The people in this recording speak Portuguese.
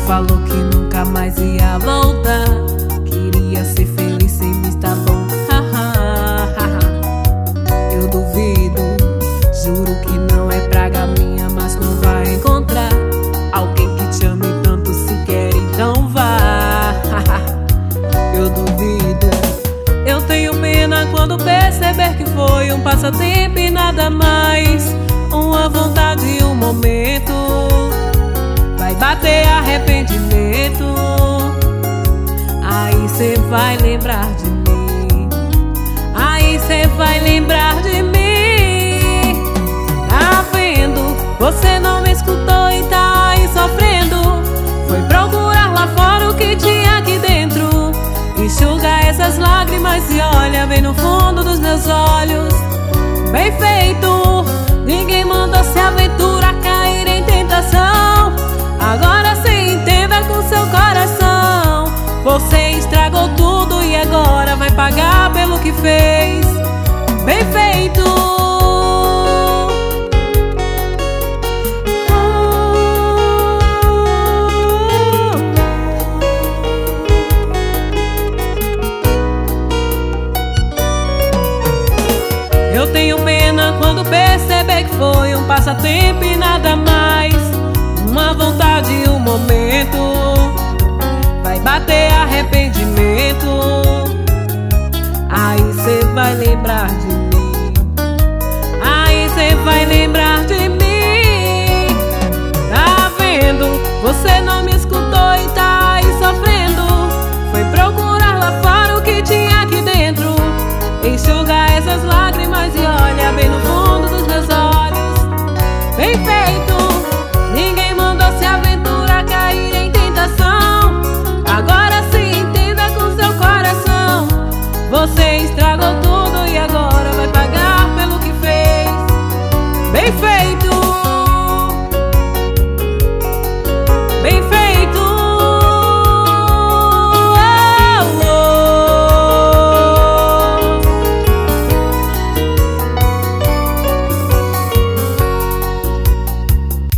falou que nunca mais ia voltar. Queria ser feliz sem mim, tá bom. Eu duvido, juro que não é praga minha, mas não vai encontrar alguém que te ame tanto se quer, então vá. Eu duvido. Eu tenho pena quando perceber que foi um passatempo e nada mais, uma vontade e um momento. Vai bater arrependimento, aí cê vai lembrar de mim. Aí cê vai lembrar de mim. Tá vendo? Você não me escutou e tá aí sofrendo. Foi procurar lá fora o que tinha aqui dentro. Enxuga essas lágrimas e olha bem no fundo dos meus olhos. Bem feito, ninguém mandou se aventura cair em tentação. Agora cê entenda com seu coração. Você estragou tudo e agora vai pagar pelo que fez. Bem feito. Eu tenho pena quando perceber que foi um passatempo e nada mais, uma vontade e um momento. Vai bater arrependimento, aí cê vai lembrar de mim. Aí cê vai lembrar de mim. Tá vendo? Você não me escutou e tá aí sofrendo. Foi procurar lá fora o que tinha aqui dentro. Enxuga essas lágrimas e olha bem no fundo dos meus olhos. Bem feito, ninguém mandou se aventura cair em tentação. Agora se entenda com seu coração. Você